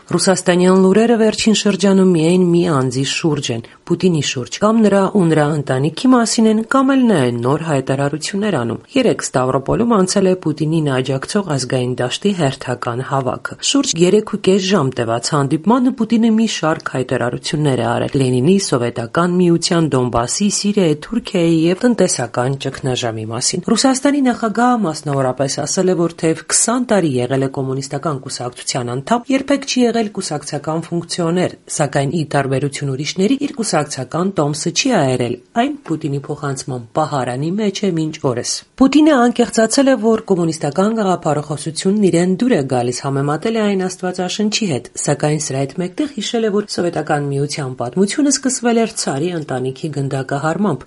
Ռուսաստանյան լուրերը վերջին շրջանում միայն մի անձի շուրջ են՝ Պուտինի շուրջ, կամ նրա ու նրա ընտանիքի մասին են, կամ էլ նա են նոր հայտարարություններ անում։ Երեկ Ստավրոպոլում անցել է Պուտինին աջակցող ազգային դաշտի հերթական հավաքը։ Շուրջ 3.5 ժամ տևած հանդիպմանը Պուտինը մի շարք հայտարարություններ է արել Լենինի, Սովետական Միության, Դոնբասի, Սիրիայի, Թուրքիայի եւ տնտեսական ճգնաժամի մասին։ Ռուսաստանի նախագահը մասնավորապես ասել է, որ թեև 20 տարի եղել է կոմունիստական կուսակցության անդամ, երբեք չի եղել կուսակցական ֆունկցիոներ, սակայն ի տարբերություն ուրիշների իր կուսակցական տոմսը չի այրել, այն Պուտինի փոխանցման պահարանի մեջ է մինչ օրս։ Պուտինը անկեղծացել է, որ կոմունիստական գաղափարախոսությունն իրեն դուր է գալիս, համեմատել է այն Աստվածաշնչի հետ, սակայն սրա հետ մեկտեղ հիշել է, որ Սովետական Միության պատմությունը սկսվել էր ցարի ընտանիքի գնդակահարմամբ։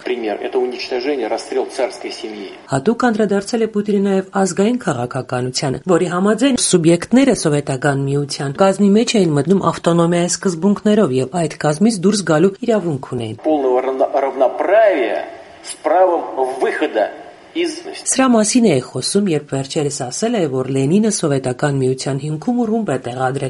Հատուկ անդրադարձել է Պուտինը նաև ազգային քաղաքականությանը, որի համաձայն սուբյեկտները Սովետական Միության կազմի մեջ էին մտնում ավտոնոմիայի սկզբունքներով եւ այդ կազմից դուրս գալու իրավունք ունեին։ Սրա մասին է խոսում, երբ վերջերս ասել է, որ Լենինը Սովետական Միության հիմքում ռումբ է տեղադրել,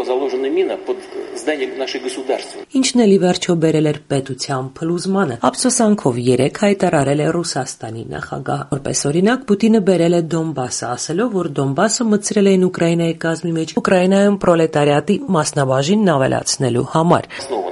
ինչն էլ ի վերջո բերել էր պետության փլուզմանը։ Ափսոսանքով երեք հայտարարել է Ռուսաստանի նախագահը։ Որպես օրինակ, Պուտինը բերել է Դոնբասը, ասելով, որ Դոնբասը մտցրել էին Ուկրաինայի կազմի մեջ Ուկրաինայում պրոլետարիատի մասնաբաժինն ավելացնելու համար։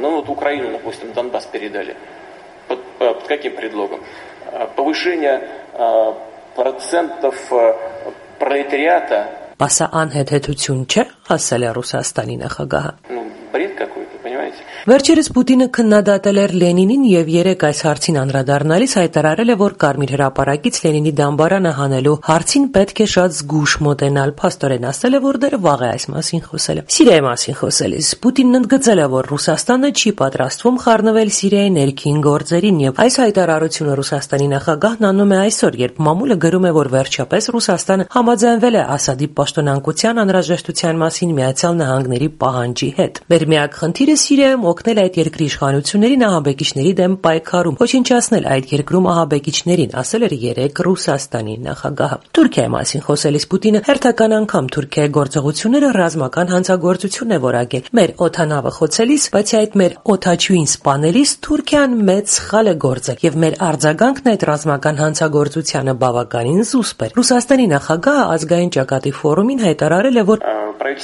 Բասա անհեթեթություն չէ, ասել է Ռուսաստանի նախագահը։ Վերջերս Պուտինը քննադատել էր Լենինին եւ երեք այս հարցին անդրադառնալիս հայտարարել է, որ Կարմիր հրապարակից Լենինի դամբարանը հանելու հարցին պետք է շատ զգույշ մոտենալ։ Փաստորեն ասել է, որ դեռ վաղ է այս մասին խոսելը։ Սիրիայի մասին խոսելիս Պուտինն ընդգծել է, որ Ռուսաստանը չի պատրաստվում խառնվել Սիրիայի ներքին գործերին եւ այս հայտարարությունը Ռուսաստանի նախագահն անում է այսօր, երբ մամուլը գրում է, որ վերջապես Ռուսաստանը համաձայնվել է Ասադի պաշտոնանկության անհրաժեշտության մասին Միացյալ Նահանգների պահանջի հետ։ Մեր միակ խնդիրը Սիրիայում օգնել այդ երկրի իշխանություններին ահաբեկիչների դեմ պայքարում, ոչնչացնել այդ երկրում ահաբեկիչներին, ասել էր երեք Ռուսաստանի նախագահը։ Թուրքիայի մասին խոսելիս Պուտինը հերթական անգամ Թուրքիայի գործողությունները ռազմական հանցագործություն է որակել։ Մեր օդանավը խոցելիս, բացի այդ մեր օդաչուին սպանելիս Թուրքիան մեծ սխալ է գործել եւ մեր արձագանքն այդ ռազմական հանցագործությանը բավականին զուսպ էր։ Ռուսաստանի նախագահը ազգային ճակատի ֆորումին հայտարարել է, որ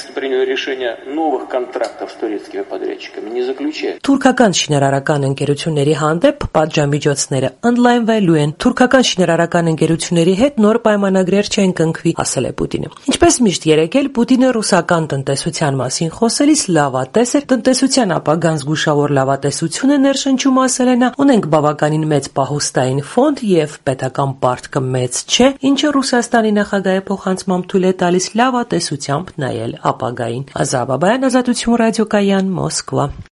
Թուրքական շինարարական ընկերությունների հանդեպ պատժամիջոցները ընդլայնվելու են։ Թուրքական շինարարական ընկերությունների հետ նոր պայմանագրեր չեն կնքվի, ասել է Պուտինը։ Ինչպես միշտ երեկ էլ Պուտինը ռուսական տնտեսության մասին խոսելիս լավատես էր, տնտեսության ապագան զգուշավոր լավատեսություն է ներշնչում, ասել է նա։ Ունենք բավականին մեծ պահուստային ֆոնդ եւ պետական պարտքը մեծ չէ, ինչը Ռուսաստանի նախագահի փոխանցմամբ թույլ է տալիս լավատեսությամբ նայել ապագային։ Ազատ Բաբայան, Ազատություն ռադիոկայան, Մոսկվա։